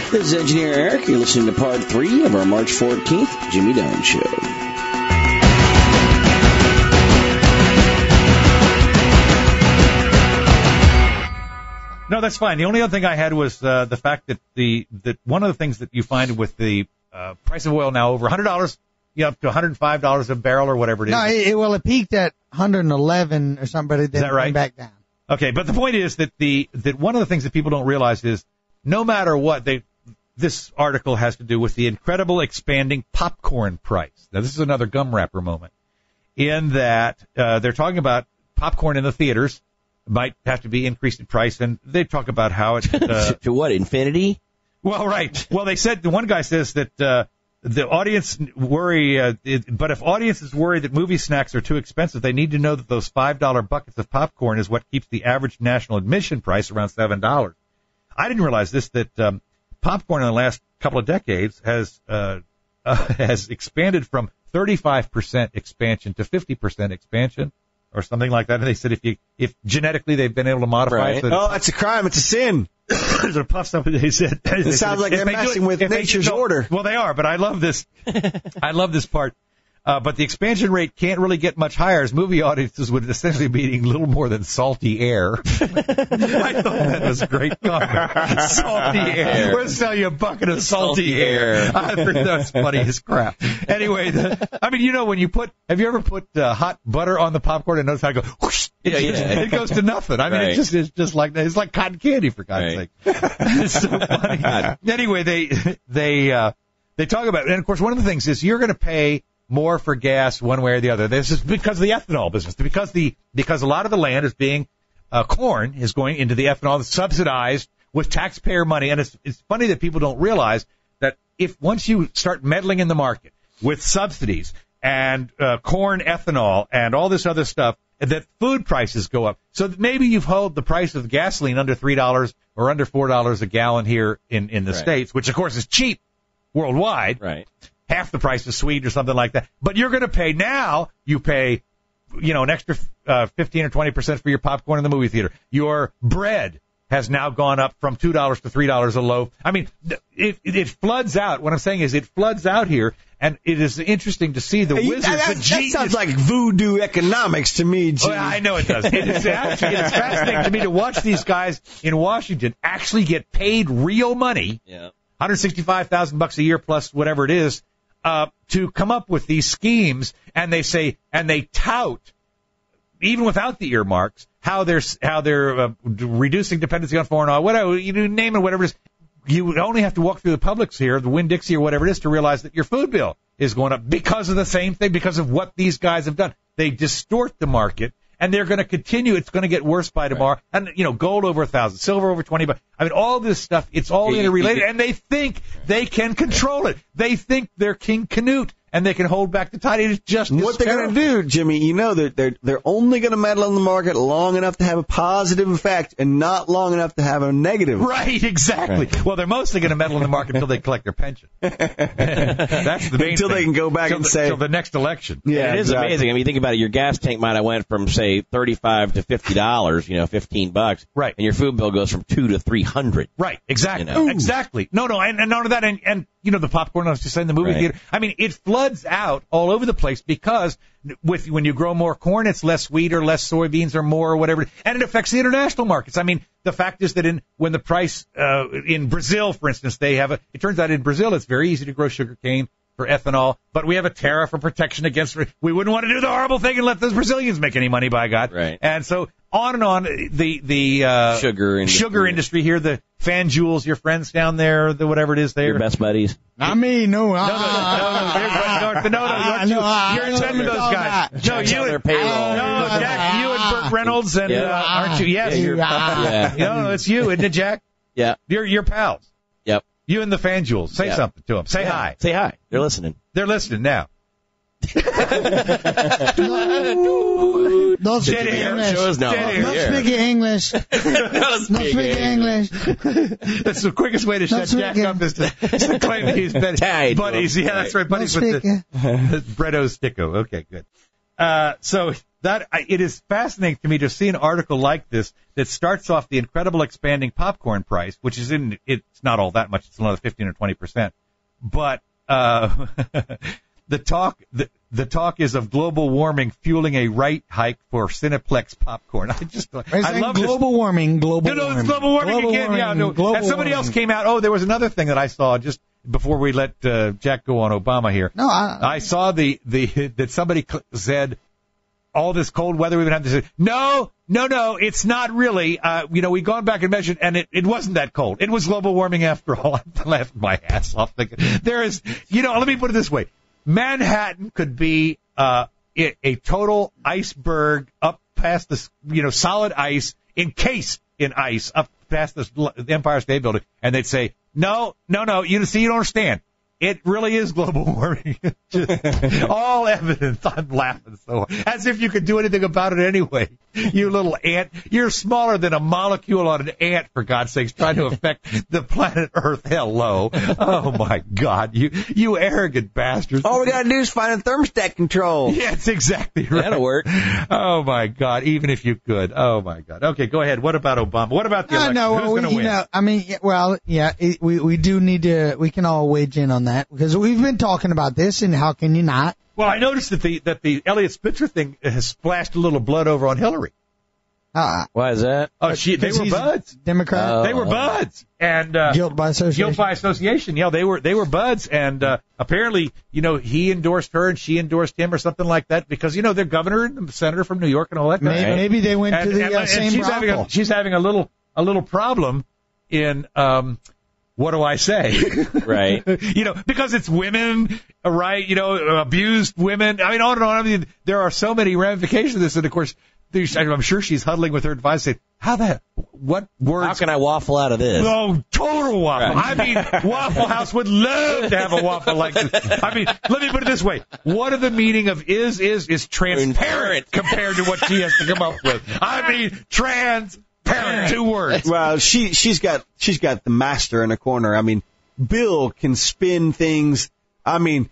This is Engineer Eric. You're listening to Part 3 of our March 14th Jimmy Dunn Show. No, that's fine. The only other thing I had was the fact that that one of the things that you find with the price of oil now over $100, up to $105 a barrel or whatever it is. No, it peaked at 111 or something, but it then right? came back down. Okay, but the point is that that one of the things that people don't realize is no matter what, this article has to do with the incredible expanding popcorn price. Now, this is another gum wrapper moment in that they're talking about popcorn in the theaters might have to be increased in price, and they talk about how it... to what, infinity? Well, right. Well, they said, the one guy says that the audience worry, but if audiences worry that movie snacks are too expensive, they need to know that those $5 buckets of popcorn is what keeps the average national admission price around $7. I didn't realize this, that popcorn in the last couple of decades has expanded from 35% expansion to 50% expansion, or something like that. And they said if genetically they've been able to modify it. Oh, that's a crime. It's a sin. Sort of puffs up. They said it sounds like they're messing with nature's order. Well, they are, but I love this. I love this part. But the expansion rate can't really get much higher, as movie audiences would essentially be eating little more than salty air. I thought that was a great comment. Salty air. We'll sell you a bucket of salty air. I think that's funny as crap. Anyway, when you have you ever put hot butter on the popcorn and notice how it goes whoosh? It goes to nothing. I mean, right. It's just like that. It's like cotton candy, for God's sake. It's so funny. God. Anyway, they talk about it. And, of course, one of the things is you're going to pay more for gas one way or the other. This is because of the ethanol business. Because a lot of the land is being corn is going into the ethanol that's subsidized with taxpayer money. And it's funny that people don't realize that once you start meddling in the market with subsidies and corn ethanol and all this other stuff, that food prices go up. So maybe you've held the price of gasoline under $3 or under $4 a gallon here in the States, which of course is cheap worldwide. Right. Half the price of Sweden or something like that. But you're going to pay now, you pay, an extra 15 or 20% for your popcorn in the movie theater. Your bread has now gone up from $2 to $3 a loaf. I mean, it floods out. What I'm saying is it floods out here, and it is interesting to see the wizards. That sounds like voodoo economics to me, Jim. Well, I know it does. It's fascinating to me to watch these guys in Washington actually get paid real money, $165,000 a year plus whatever it is, to come up with these schemes, and they tout, even without the earmarks, how they're reducing dependency on foreign oil, whatever, you name it, whatever it is. You only have to walk through the Publix here, the Winn-Dixie or whatever it is, to realize that your food bill is going up because of the same thing, because of what these guys have done. They distort the market, and they're going to continue. It's going to get worse by tomorrow. Right. And, gold over 1,000, silver over 20. I mean, all this stuff, it's all interrelated, and they think they can control it. They think they're King Canute, and they can hold back the tide. It's just what they're going to do, Jimmy, they're only going to meddle in the market long enough to have a positive effect and not long enough to have a negative. Right, exactly. Right. Well, they're mostly going to meddle in the market until they collect their pension. That's the main until thing. They can go back and say until the next election. Yeah, it is amazing. I mean, you think about it. Your gas tank might have went from say $35 to $50, $15, right? And your food bill goes from $200 to $300. Right, exactly, exactly. No, and none of that, and the popcorn I was just saying, the movie theater. I mean, it floods out all over the place because when you grow more corn, it's less wheat or less soybeans or more or whatever, and it affects the international markets. I mean, the fact is that when the price in Brazil, for instance, it turns out in Brazil it's very easy to grow sugarcane for ethanol, but we have a tariff for protection against. We wouldn't want to do the horrible thing and let those Brazilians make any money, by God. Right. And so on and on. The sugar industry here, the FanJules, your friends down there, the whatever it is there. Your best buddies. Not me, no. No. You're in touch with those guys. No, you and Jack, you and Burt Reynolds, and aren't you? Yes. No, it's you, isn't it, Jack? Yeah. You're pals. Yep. You and the FanJules. Say something to them. Say hi. Say hi. They're listening. They're listening now. Don't speak English. Don't speak English. Don't speak English. That's the quickest way to shut Jack up is to claim he's buddies. Yeah, that's right, buddies with the Bretto Sticko. Okay, good. So it is fascinating to me to see an article like this that starts off the incredible expanding popcorn price, which is it's not all that much. It's another 15 or 20%. But the talk is of global warming fueling a rate hike for Cineplex popcorn. I love global warming. No, it's global warming again. Yeah, no. And somebody else came out. Oh, there was another thing that I saw just before we let Jack go on Obama here. No, I saw that somebody said all this cold weather we've been having. To say, no, it's not really. We've gone back and measured, and it wasn't that cold. It was global warming after all. I laughed my ass off thinking there is. Let me put it this way: Manhattan could be a total iceberg up past the solid ice, encased in ice up past the Empire State Building, and they'd say, no, you don't understand. It really is global warming. All evidence. I'm laughing so hard. As if you could do anything about it anyway. You little ant. You're smaller than a molecule on an ant, for God's sakes, trying to affect the planet Earth. Hello. Oh, my God. You arrogant bastards. All we got to do is find a thermostat control. Yeah, that's exactly right. That'll work. Oh, my God. Even if you could. Oh, my God. Okay, go ahead. What about Obama? What about the election? Who's going to win? We do need to, we can all wage in on that because we've been talking about this, and how can you not? Well, I noticed that the Elliot Spitzer thing has splashed a little blood over on Hillary. Why is that? Oh, they were buds. Democrat. They were buds, and guilt by association. Guilt by association. Yeah, they were buds, and apparently, he endorsed her and she endorsed him or something like that because they're governor and senator from New York and all that. Maybe they went to the same brothel. She's having a little problem in. What do I say? Right. Because it's women, right? Abused women. I mean, on and on. I mean, there are so many ramifications of this. And of course, I'm sure she's huddling with her advisor saying, what words? How can I waffle out of this? Oh, total waffle. Right. I mean, Waffle House would love to have a waffle like this. I mean, let me put it this way. What are the meaning of is transparent compared to what she has to come up with? I mean, transparent. 2 words. Well, she's got the master in a corner. I mean, Bill can spin things. I mean,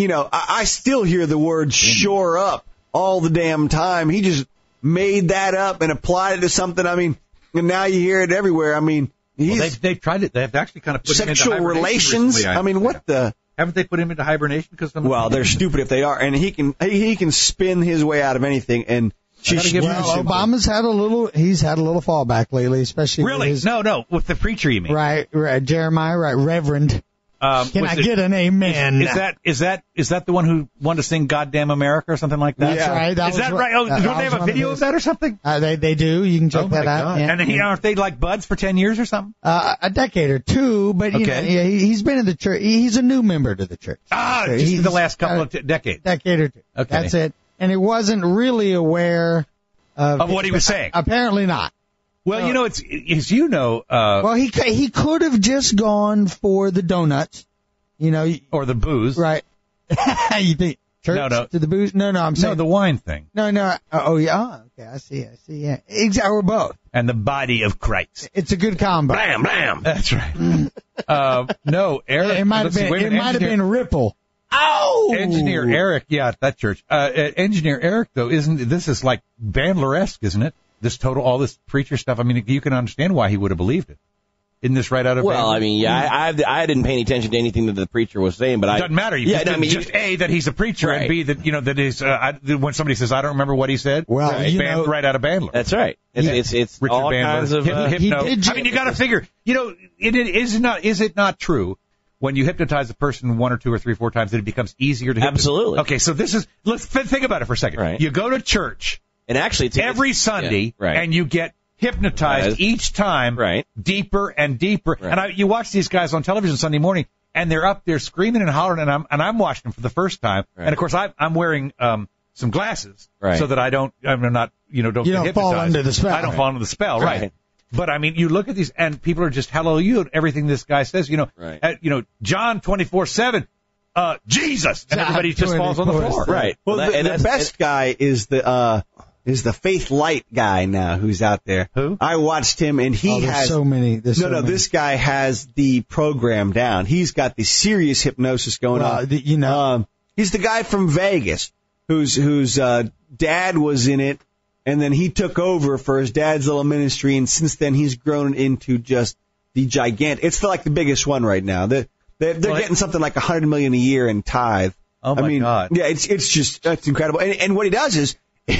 I still hear the word shore up all the damn time. He just made that up and applied it to something. I mean, and now you hear it everywhere. I mean, they've tried it. They've actually kind of put sexual him into relations. Recently, I mean, what the? Haven't they put him into hibernation? Well, they're stupid if they are, and he can spin his way out of anything. And Obama's had a little fallback lately, especially really. With the preacher, you mean? Right, Jeremiah, right, Reverend. Can I get an amen? Is that the one who wanted to sing "Goddamn America" or something like that? That's right. Is that right? Oh, don't they have a video of that or something? They do. You can check that out. Yeah. And aren't they like buds for 10 years or something? A decade or two, but he's been in the church. He's a new member to the church. Just the last couple of decades. Decade or two. Okay, that's it. And he wasn't really aware of what he was saying. Apparently not. Well, it's well, he could have just gone for the donuts, or the booze, right? You think church to the booze? No, I'm saying the wine thing. No. Oh yeah. Okay, I see. Yeah, exactly. We're both. And the body of Christ. It's a good combo. Blam, blam. That's right. No, Eric. It might have been Ripple. Oh! Engineer Eric, at that church. Engineer Eric, though, this is like Bandler-esque, isn't it? All this preacher stuff. I mean, you can understand why he would have believed it. Isn't this right out of Well, Bandler? I mean, I didn't pay any attention to anything that the preacher was saying, but it doesn't matter. A, that he's a preacher, right. And B, that is, when somebody says, I don't remember what he said, well, right out of Bandler. That's right. It's Richard all Bandler. kinds of, I mean, you gotta figure, is it not true? When you hypnotize a person 1 or 2 or 3 or 4 times, that it becomes easier to hypnotize. Absolutely. Okay, so let's think about it for a second. Right. You go to church, and actually every Sunday, and you get hypnotized each time, deeper and deeper. Right. And you watch these guys on television Sunday morning, and they're up there screaming and hollering, and I'm watching them for the first time. Right. And of course, I'm wearing some glasses so that I'm not don't get hypnotized. Fall under the spell. I don't fall under the spell, right? But I mean, you look at these, and people are just hallelujah everything this guy says. John 24/7, Jesus, and everybody just falls on the floor. Right. Well, the best guy is the Faith Light guy now who's out there. Who? I watched him, and he has so many. This guy has the program down. He's got the serious hypnosis going on. He's the guy from Vegas whose dad was in it, and then he took over for his dad's little ministry, and since then he's grown into just the gigantic. It's like the biggest one right now. They're getting something like $100 million a year in tithe. Oh my God! Yeah, that's incredible. And what he does is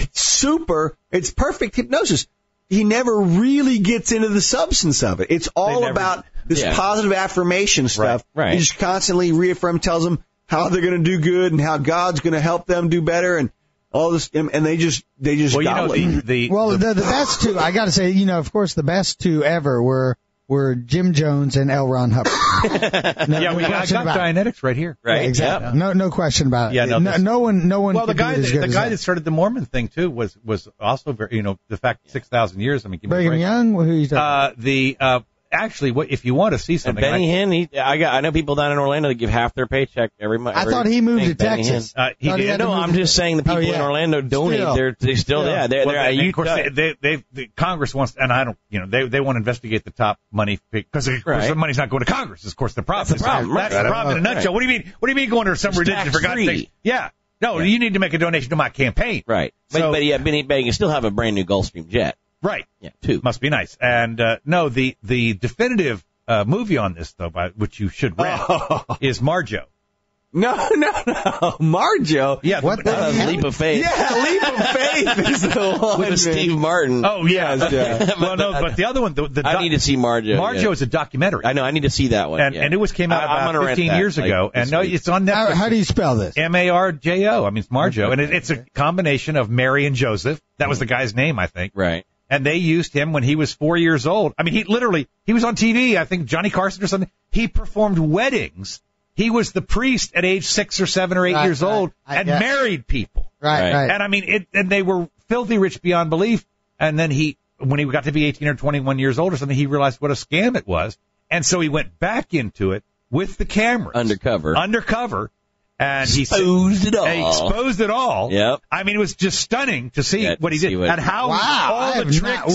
it's perfect hypnosis. He never really gets into the substance of it. It's all about this positive affirmation stuff. Right. He just constantly tells them how they're going to do good and how God's going to help them do better and all this. And they just well, the best two, I got to say, of course, the best two ever were Jim Jones and L. Ron Hubbard. I got Dianetics right here. Right. Yeah, exactly. Yep. No question about it. Yeah, no one. Well, the guy that that started the Mormon thing too was also very, the fact 6,000 years. I mean, Brigham Young. Who you talking? Actually, if you want to see something, and Benny Hinn, I know people down in Orlando that give half their paycheck every month. I thought he moved to Texas. He did. No, I'm just saying the people in Orlando donate. They still. Of course, the Congress wants, and I don't, they want to investigate the top money because of course the money's not going to Congress. Of course, the problem. That's the problem. That's the problem in a nutshell. What do you mean? What do you mean going to some religion for God's sake? Yeah. No, you need to make a donation to my campaign. Right. So, but you still have a brand new Gulfstream jet. Right. Yeah. Two. Must be nice. And no, the definitive movie on this though, which you should rent, is Marjo. No. Marjo? Yeah. What Leap of Faith. Yeah, Leap of Faith is the one. With Steve Martin. Oh, yeah. Well, no, but the other one, I need to see Marjo. Marjo is a documentary. I know, I need to see that one. And it came out about 15 years ago. And no, it's on Netflix. How do you spell this? Marjo. I mean, it's Marjo. And it's a combination of Mary and Joseph. That was the guy's name, I think. Right. And they used him when he was 4 years old. I mean, he was on TV, I think Johnny Carson or something. He performed weddings. He was the priest at age 6 or 7 or 8 years old and married people. Right. And I mean, and they were filthy rich beyond belief. And then when he got to be 18 or 21 years old or something, he realized what a scam it was. And so he went back into it with the cameras. Undercover. And he exposed it all. Yep. I mean, it was just stunning to see what he did and how all the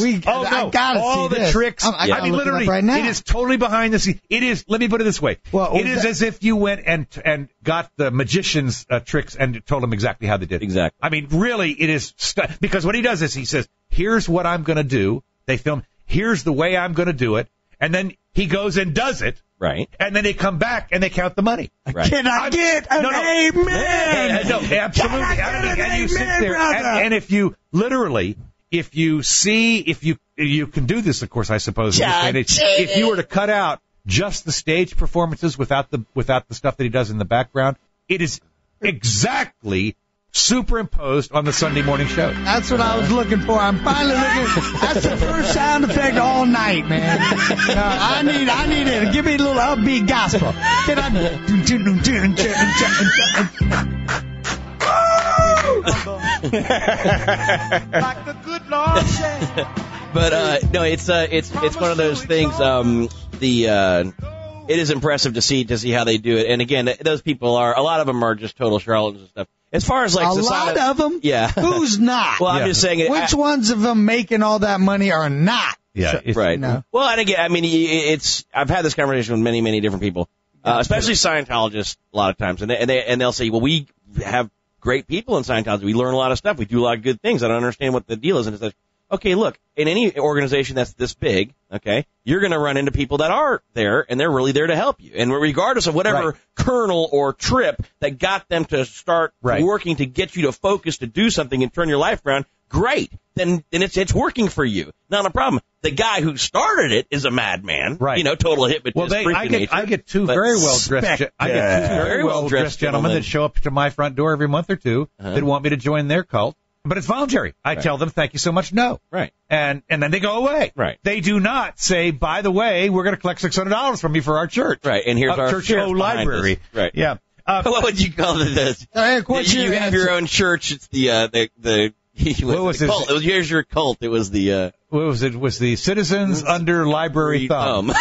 tricks. I mean, literally, right now. It is totally behind the scenes. It is. Let me put it this way. It is as if you went and got the magician's tricks and told them exactly how they did it. Exactly. I mean, really, it is because what he does is he says, "Here's what I'm going to do." They film. Here's the way I'm going to do it, and then he goes and does it. Right. And then they come back and they count the money. Right. Can I get an amen? No, absolutely. And you sit there, and if you literally, if you can do this, of course, I suppose. If you were to cut out just the stage performances without the stuff that he does in the background, it is exactly superimposed on the Sunday morning show. That's what I was looking for. I'm finally looking. That's the first sound effect all night, man. I need it. Give me a little upbeat gospel. Can I? Like the good Lord said. But no, it's one of those things. It is impressive to see how they do it. And again, those people a lot of them are just total charlatans and stuff. As far as like a lot of them, yeah. Who's not? Well, I'm just saying, which ones of them making all that money are not? Yeah, right. No. Well, and again, I mean, I've had this conversation with many different people, especially Scientologists a lot of times, and they'll say, well, we have great people in Scientology. We learn a lot of stuff. We do a lot of good things. I don't understand what the deal is. And it's like, okay, look, in any organization that's this big, okay, you're going to run into people that are there, and they're really there to help you. And regardless of whatever kernel or trip that got them to start working to get you to focus to do something and turn your life around, great. Then it's working for you. Not a problem. The guy who started it is a madman. Right. Total hypnotist. Well, I get two very well dressed gentlemen that show up to my front door every month or two that want me to join their cult. But it's voluntary. I tell them, thank you so much, no. Right. And then they go away. Right. They do not say, by the way, we're going to collect $600 from you for our church. Right. And here's our church library. Right. Yeah. What would you call this? You have your own church. It's the what was this? Cult. Here's your cult. It was the what was it? Was the Citizens Under Library Thumb?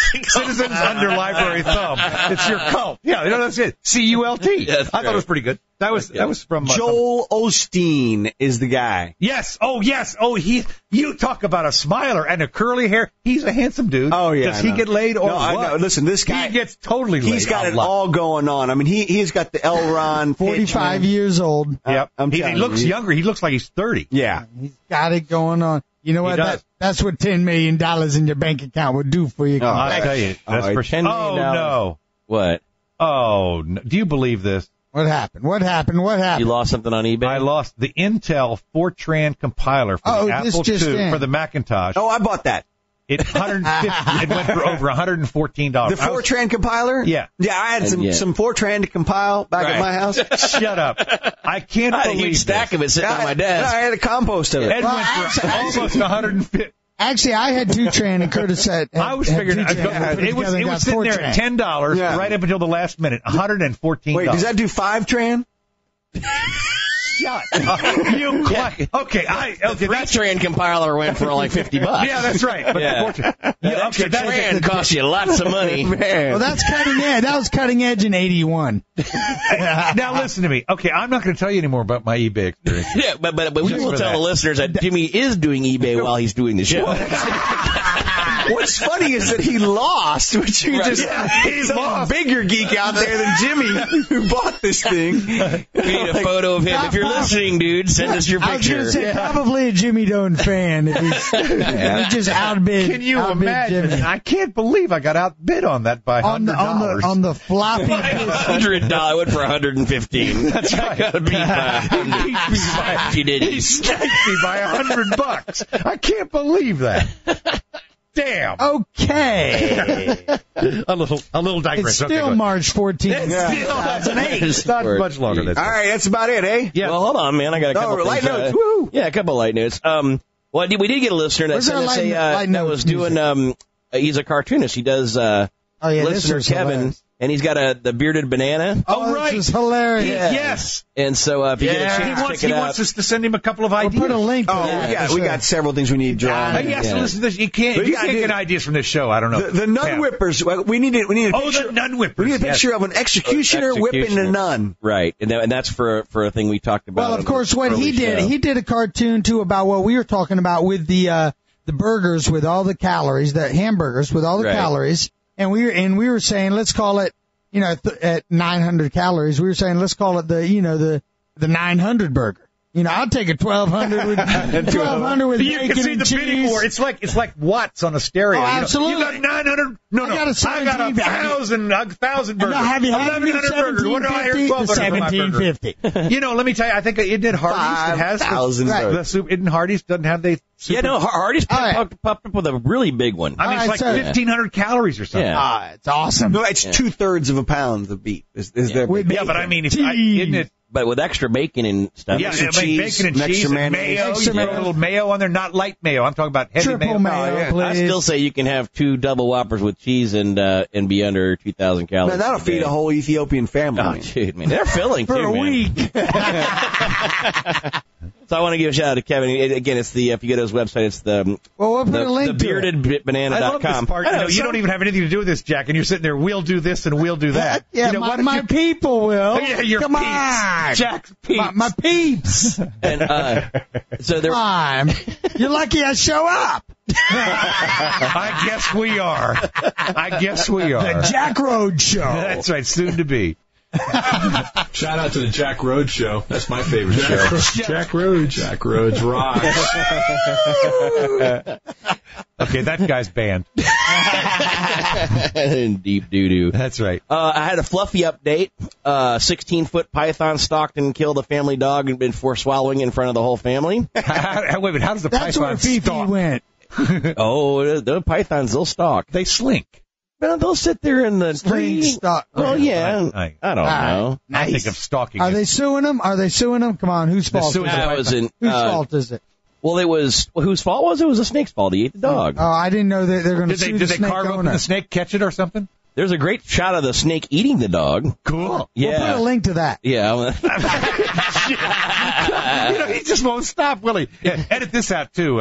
Citizens Under Library Thumb. It's your cult. Yeah, that's it. CULT. That's I thought it was pretty good. That was from Joel Osteen is the guy. Yes. Oh, yes. Oh, you talk about a smiler and a curly hair. He's a handsome dude. Oh, yeah. Does he get laid or No, what? I know. Listen, this guy. He gets totally laid. He's got a it lot. all going on. I mean, he's got the L. Ron 45 years old. Yep. He telling looks you. younger. He looks like he's 30. Yeah. He's got it going on. You know He what? does. That's what $10 million in your bank account would do for you. I'll tell you. That's Oh, for $10 million. Oh, no. What? Oh, no. Do you believe this? What happened? What happened? What You happened? lost something on eBay? I lost the Intel Fortran compiler for Oh, the this Apple just II in. for the Macintosh. Oh, I bought that. It went for over $114. The Fortran compiler? Yeah. Yeah, I had some Fortran to compile back at my house. Shut up. I can't I had a believe huge stack this. of it sitting on my desk. I had a compost of it. It went for almost 150. Actually, I had Tutran and Curtis had I was figuring it was sitting there at $10 Yeah. right up until the last minute. $114. Wait, does that do 5-tran? Shut up. Okay, The Fortran compiler went for like $50. Yeah, that's right. But Yeah. the Fortran, That extra Tran cost you lots of money. Well, that's cutting edge. That was cutting edge in 81. Now listen to me. Okay, I'm not going to tell you anymore about my eBay experience. Yeah, but we Just will for tell that. the listeners that Jimmy is doing eBay while he's doing the show. What's funny is that he lost, which you just he's a bigger geek out there than Jimmy who bought this thing. We need a photo of him. If you're listening, dude, send us your I was going picture. to say probably a Jimmy Doan fan. If he just outbid. Can you outbid imagine? Jimmy. I can't believe I got outbid on that by $100. on the floppy. $100 went for $115. That's right. Gotta beat by $100. She did. He sniped me by $100. I can't believe that. Damn. Okay. A little digress. It's Okay, still go ahead. March 14th. It's not much longer than All right, that's about it, eh? Yeah. Well, hold on, man. I got a couple things. light notes. Woo! Yeah, a couple of light notes. Well, we did get a listener that Where's sent our us light that notes was doing. He's a cartoonist. He does. Oh, yeah, this listener was Kevin, hilarious. and he's got the bearded banana. Oh, right. This is hilarious. Yes. And so if you get a He chance, wants check it out. us to send him a couple of Or ideas. put a link to Oh, that. yeah, for we sure. got several things we need drawn. Yes, Yeah. listen to this. You can't. But You you gotta can't do- get ideas from this show. I don't know. The nun Pam. whippers. We need a Oh, picture. the nun whippers. We need a yes. picture of an executioner whipping a Executioner. nun. Right, and that's for a thing we talked about. Well, on of the course, what he early did, show. he did a cartoon too about what we were talking about with the burgers with all the calories, the hamburgers with all the Right. calories, and we were saying let's call it, at 900 calories, we were saying let's call it the 900 burger. I'll take a 1200 with 1200 with You bacon can see and the cheese. bidding war. It's like watts on a stereo. Oh, You know, absolutely. You got 900. No, I got a I got 1750. 1,000 burgers. No, have you had 1,100 burgers. What do I hear? 1750? Let me tell you, I think isn't Hardee's that has 5,000 the burgers. soup? Isn't Hardee's doesn't have they? Yeah, no, Hardy's All right. popped up with a really big one. I mean, All it's right, like so- 1,500 calories or something. Yeah. It's awesome. No, it's 2/3 of a pound of beef. Is there? With Yeah, but I mean, Cheese. isn't it? But with extra bacon and stuff. Yeah, Extra I mean, cheese, bacon and extra cheese and mayonnaise. mayo. Extra You throw a mayo. little mayo on there, not light mayo. I'm talking about heavy Triple mayo. mayo, please. I still say you can have 2 double Whoppers with cheese and be under 2,000 calories. Man, that'll a feed day. a whole Ethiopian family. Oh, man. dude, man, they're filling For too, a man. week. So I want to give a shout out to Kevin. Again, it's if you go to his website, it's the Well, we'll put a link to it. beardedbanana.com. I love this part. You don't even have anything to do with this, Jack, and you're sitting there. We'll do this and we'll do that. Yeah, why don't my you- people will. Yeah, your Come peeps. on. Jack's peeps. My peeps. And so there. Come on. You're lucky I show up. I guess we are. The Jack Road Show. That's right, soon to be. Shout out to the Jack Rhodes show. That's my favorite show. Jack Rhodes. Jack Rhodes rocks. Okay, that guy's banned. Deep doo-doo. That's right. I had a fluffy update. 16-foot python stalked and killed a family dog before swallowing in front of the whole family. Wait a minute, how does the That's where python Fifi stalk? went. Oh, the pythons, they'll stalk. They slink. Well, they'll sit there in the String tree. stock. Well, yeah. I don't know. I think of stalking. Are they suing him? Come on, whose fault is suing it? the I was in. Whose fault is it? Well, it was whose fault was it? It was a snake's fault. He ate the dog. Oh, I didn't know that they're going to Did sue they the snake carve open owner. the snake, catch it or something? There's a great shot of the snake eating the dog. Cool. Yeah. We'll put a link to that. Yeah. He just won't stop, will he? Yeah, edit this out too.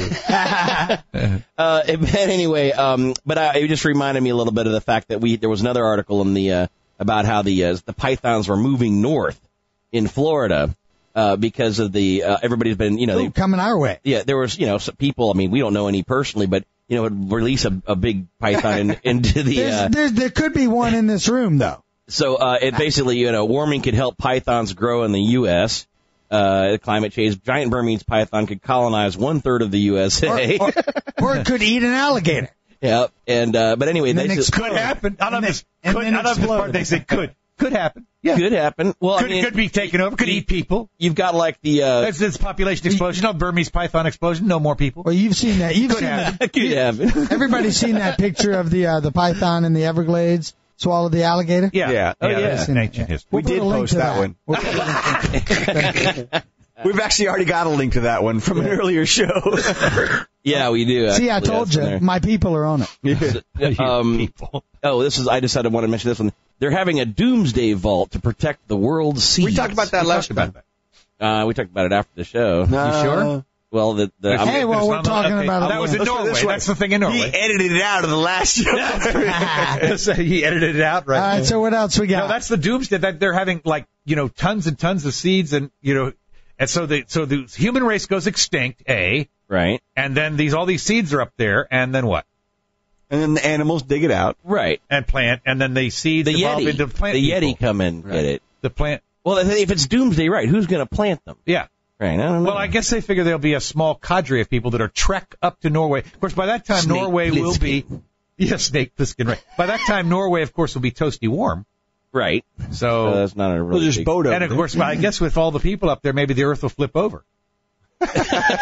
But anyway, but it just reminded me a little bit of the fact that there was another article in the about how the pythons were moving north in Florida because of the everybody's been, Ooh, coming our way. yeah, there was, some people, I mean, we don't know any personally, but, would release a big python into the, There could be one in this room, though. so, it basically, warming could help pythons grow in the U.S., climate change. Giant Burmese python could colonize 1/3 of the USA. Or it could eat an alligator. Yeah, and, but anyway, And they then just, Could happen. I love this. and Could, then I love this part. explode. They say could happen. Yeah. could happen. Well, I mean, Could be taken over. Could eat people. you've got like the, That's population explosion. No Burmese python explosion. No more people. Well, you've seen that. You've Could seen happen. that. could happen. Everybody's seen that picture of the python in the Everglades swallow the alligator. Yeah. Yeah. Oh, yeah. That's ancient history. We We'll put did a link post to that one. We'll put a link to We've actually already got a link to that one from an earlier show. Yeah, we do. See, I actually. told That's in you, there. my people are on it. People. Oh, I decided I want to mention this one. They're having a doomsday vault to protect the world's seas. We talked about that last time. We talked about it after the show. You sure? Well, Hey, well, we're talking about that was in Let's put it Norway. this way. That's the thing in He Norway. edited it out of the last show. So he edited it out, right? All right, so what else we got? No, that's the doomsday. That they're having tons and tons of seeds, and and so the human race goes extinct, Right. and then all these seeds are up there, and then what? And then the animals dig it out. Right. And plant, and then the seeds The evolve Yeti. into plant. The people. Yeti come in and get it. The plant. Well, if it's doomsday, right, who's going to plant them? Yeah. Right. I don't know. Well, I guess they figure there'll be a small cadre of people that are trek up to Norway. Of course, by that time, Snake Norway will be. Plissken. Yes, Snake Plissken, right. By that time, Norway, of course, will be toasty warm. Right. So, that's not a We'll really just big... boat over and of there. course, I guess with all the people up there, maybe the Earth will flip over. Could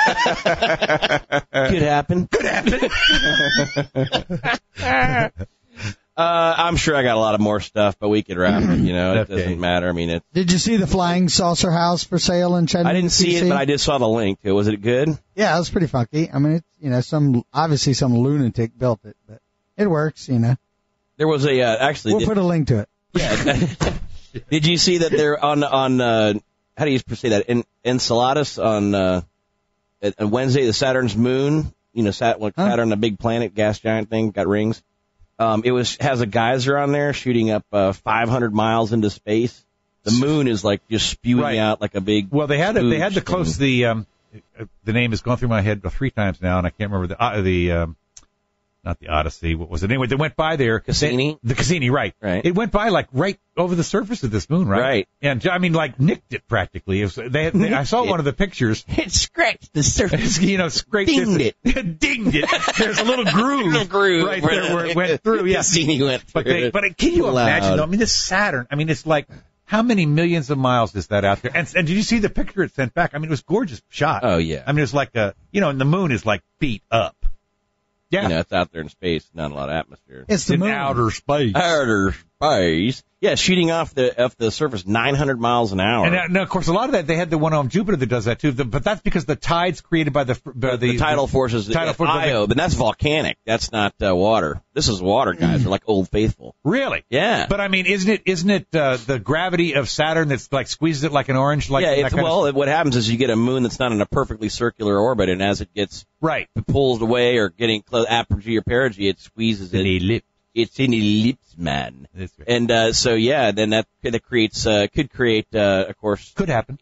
happen. Could happen. I'm sure I got a lot of more stuff, but we could wrap it. It Okay. doesn't matter. I mean, Did you see the flying saucer house for sale in Chattanooga? I didn't see it, CC? but I just saw the link to it. Was it good? Yeah, it was pretty funky. I mean, it's obviously some lunatic built it, but it works. There was a actually. We'll put a link to it. Yeah. Did you see that they're on how do you say that? Enceladus on Wednesday, the Saturn's moon. Saturn, a big planet, gas giant thing, got rings. It has a geyser on there shooting up 500 miles into space. The moon is like just spewing out like a big. Well, they had to thing. close the name has gone through my head 3 times now, and I can't remember not the Odyssey. What was it? Anyway, they went by there. Cassini? The Cassini, right. Right. It went by like right over the surface of this moon, right? Right. And I mean, like nicked it practically. I saw one of the pictures. It scratched the surface. Scraped Dinged it. Dinged it. There's a little groove, right there where it went through. Yeah. Cassini went through. But can you Loud. imagine, though? I mean, this Saturn, it's like, how many millions of miles is that out there? And did you see the picture it sent back? I mean, it was gorgeous shot. Oh, yeah. I mean, it's like and the moon is like beat up. Yeah. It's out there in space, not a lot of atmosphere. It's the in moon. outer space. Outer space. Yeah, shooting off the surface 900 miles an hour. And now, of course, a lot of that, they had the one on Jupiter that does that too. But that's because the tides created by the tidal forces. tidal forces. Io, but that's volcanic. That's not water. This is water, guys. They're like Old Faithful. Really? Yeah. But I mean, isn't it the gravity of Saturn that's like squeezes it like an orange? Like Yeah, that kind of what happens is you get a moon that's not in a perfectly circular orbit, and as it gets right. pulled away or getting close, apogee or perigee, it squeezes it. It's an ellipse, man. That's right. And then that creates could create, of course, Could happen.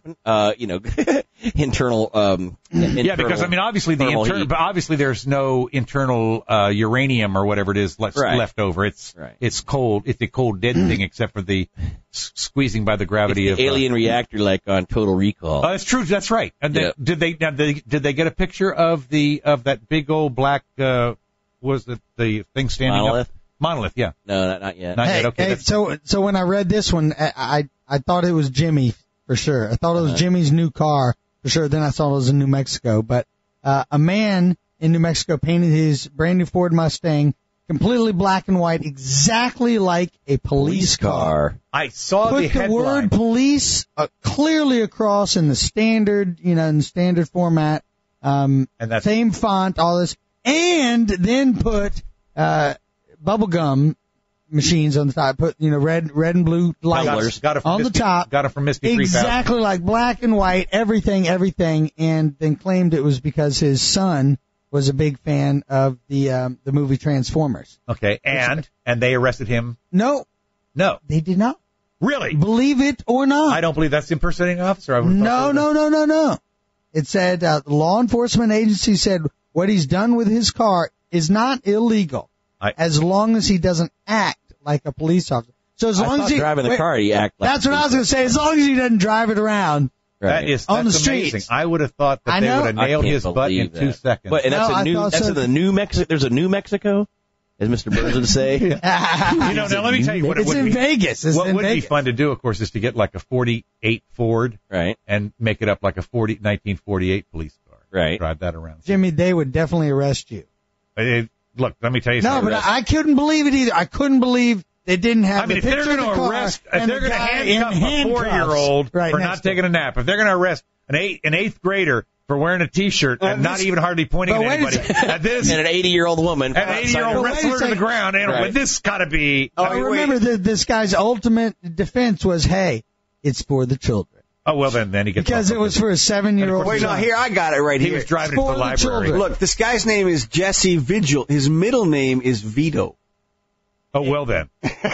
internal. Yeah, because obviously thermal heat. but obviously there's no internal uranium or whatever it is left over. It's cold. It's a cold dead thing, except for the squeezing by the gravity It's of the alien reactor, like on Total Recall. Oh, that's true. That's right. And then, did they get a picture of that big old black was the thing standing Monolith? up? Monolith, yeah. No, not yet. Not yet. Okay. So when I read this one, I thought it was Jimmy for sure. I thought it was Jimmy's new car for sure. Then I saw it was in New Mexico. But a man in New Mexico painted his brand new Ford Mustang completely black and white, exactly like a police car. I saw Put the headline. word police clearly across in the standard, format. And that's Same font, all this, and then put bubblegum machines on the top. Put red and blue lights got it from on Misty, the top. Got it from Misty 3000. Exactly like black and white, everything, and then claimed it was because his son was a big fan of the movie Transformers. Okay, and they arrested him. No, No. they did not. Really? Believe it or not. I don't believe that's the impersonating officer. I would've thought No. It said the law enforcement agency said what he's done with his car is not illegal as long as he doesn't act like a police officer. So as long as he driving the car, he act like. That's what I was going to say. As long as he doesn't drive it around. Right. That's on the amazing. streets. I would have thought that they would have nailed his butt in 2 seconds. But and that's in the New Mexico. There's a New Mexico, as Mr. Burns would say. Now let me tell you what it It's would in be. Vegas. What would be fun to do, of course, is to get like a 48 Ford, Right. and make it up like a 1948 police car. Right. Drive that around. Jimmy, they would definitely arrest you. Look, let me tell you No, something. but I couldn't believe it either. I couldn't believe they didn't have the if they're picture of going the to car arrest, if and they're the going to guy in handcuff a handcuffs 4-year-old right for next not to taking a nap, if they're going to arrest an eighth grader for wearing a T-shirt and not even hardly pointing at anybody, and an 80-year-old woman. An 80-year-old wrestler to the ground, and Right. this got to be. I remember this guy's ultimate defense was, hey, it's for the children. Oh, well, then he gets Because it was for a 7-year-old Wait, no, son. here, I got it right He here. was driving For to the the library. children. Look, this guy's name is Jesse Vigil. His middle name is Vito. Oh, well then.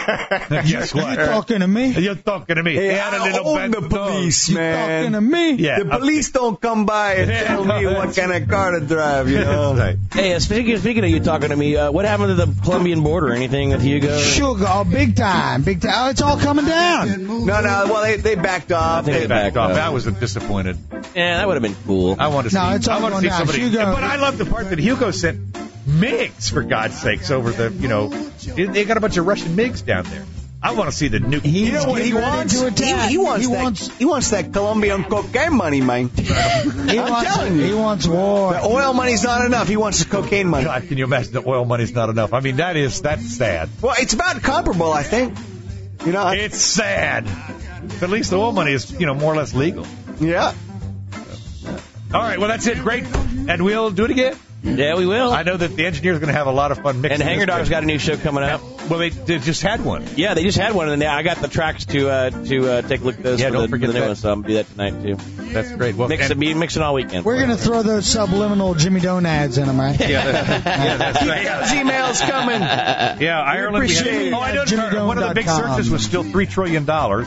Guess You what? talking to me? You're talking to me. Hey, He had a I little own the bent police, nose. Talking man. to me? Yeah. The police don't come by and tell me what kind of car to drive, you know. Right. Hey, speaking of you talking to me, what happened to the Colombian border? Anything with Hugo? Sugar, big time. Oh, it's all coming down. No, well, they backed off. I think they backed off. I was disappointed. Yeah, that would have been cool. I want to see. No, it's all I want to going see down. somebody. Hugo- But I love the part that Hugo sent MiGs, for God's sakes, over the. They got a bunch of Russian MiGs down there. I want to see the nuke. You know what he wants? to attack. He wants that Colombian cocaine money, man. I'm telling you. He wants war. The oil money's not enough. He wants the cocaine money. God, can you imagine the oil money's not enough? I mean, that's sad. Well, it's about comparable, I think. It's sad. But at least the oil money is, more or less legal. Yeah. All right, well, that's it. Great. And we'll do it again. Yeah, we will. I know that the engineer's going to have a lot of fun mixing. And Hanger this Dog's thing. got a new show coming up. Well, they just had one. Yeah, they just had one, and I got the tracks to take a look at those. Yeah, for don't the forget new that. one, so I'm gonna do that tonight too. That's great. Well, Mixing all weekend. We're going to throw those subliminal Jimmy Doan ads in them, right? that's right. Those emails coming. Yeah, Ireland. appreciate I don't know. JimmyDome.com. One of the big searches was still $3 trillion.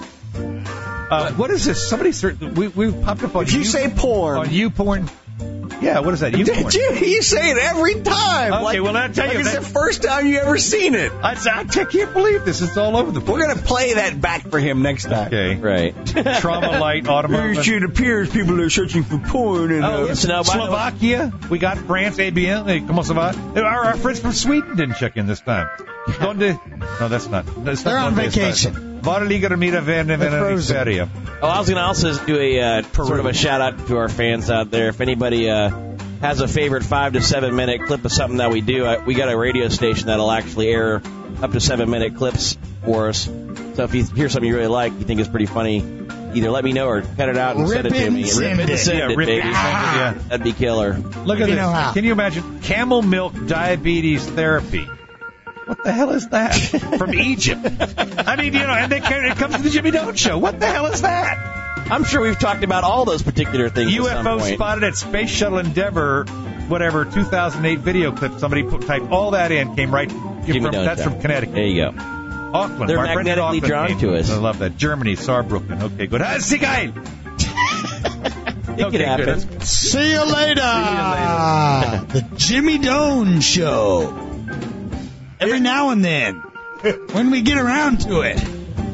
What is this? Somebody we popped up on. If you say porn. on YouPorn. Yeah, what is that? YouPorn. You say it every time. Okay, well, I'll tell you, Like it's that- the first time you ever seen it. I can't believe this. It's all over the place. We're going to play that back for him next time. Okay. Right. Trauma Light Automotive. It appears people are searching for porn. And, So now, by the way- Slovakia. We got France, ABN. Comment ça va? Our friends from Sweden didn't check in this time. Donde? No, that's not. They're on vacation. Var ligger Mira Vänner i Sverige. Oh, I was going to also do a sort of a shout out to our fans out there. If anybody has a favorite 5 to 7 minute clip of something that we do, we got a radio station that'll actually air up to 7 minute clips for us. So if you hear something you really like, you think is pretty funny, either let me know or cut it out and send it to me. Send Rip it, it. send Yeah, it, rip it, baby. send it, yeah. That'd be killer. Look at You this. know how. Can you imagine camel milk diabetes therapy? What the hell is that? From Egypt. I mean, and it comes to the Jimmy Doan Show. What the hell is that? I'm sure we've talked about all those particular things at some UFO point. spotted at Space Shuttle Endeavour, 2008 video clip. Somebody typed all that in, came right Jimmy from, Doan that's Show. from Connecticut. There you go. Auckland. They're My friends in magnetically Auckland drawn came. to us. I love that. Germany, Saarbrücken. Okay, good. Sehr geil. It could happen. Good. See you later. The Jimmy Doan Show. Every now and then, when we get around to it.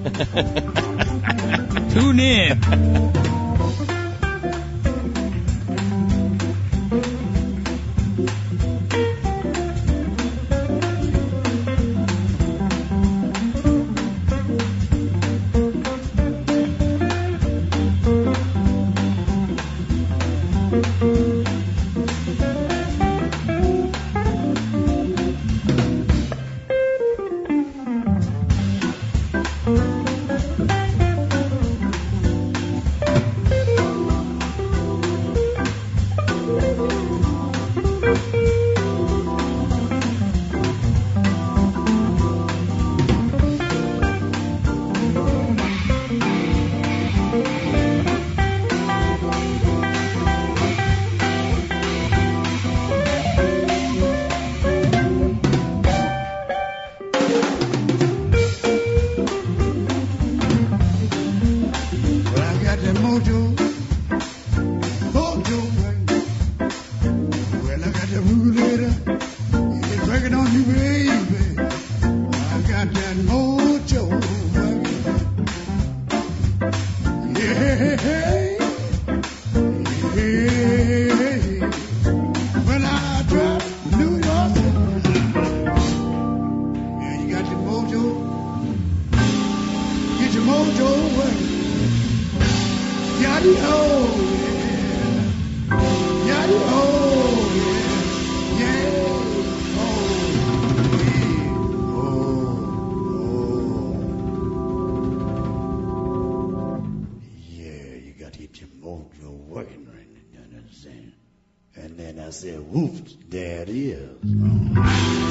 Tune in. And then I said, whoops, there it is.